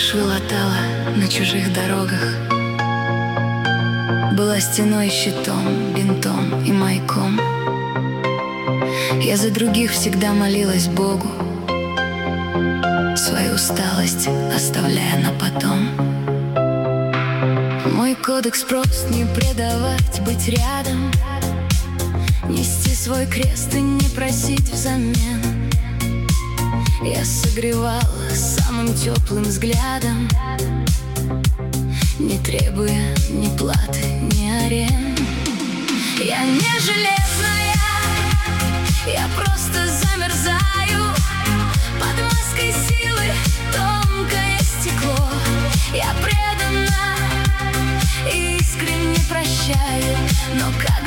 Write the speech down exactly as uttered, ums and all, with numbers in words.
швы латала на чужих дорогах, была стеной, щитом, бинтом и маяком. Я за других всегда молилась Богу, свою усталость оставляя на потом. Мой кодекс прост: не предавать, быть рядом, нести свой крест и не просить взамен. Я согревала самым теплым взглядом, не требуя ни платы, ни арен. Я не железная, я просто замерзаю под маской силы, тонкое стекло. Я предана и искренне прощаю, но как